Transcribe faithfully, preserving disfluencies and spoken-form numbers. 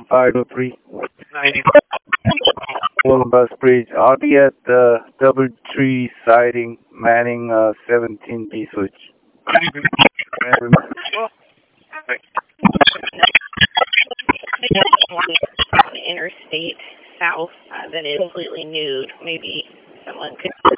five oh three. ninety. Columbus Bridge. I'll be at the double tree siding, Manning uh, seventeen B switch. Interstate south uh, that is completely nude. Maybe someone could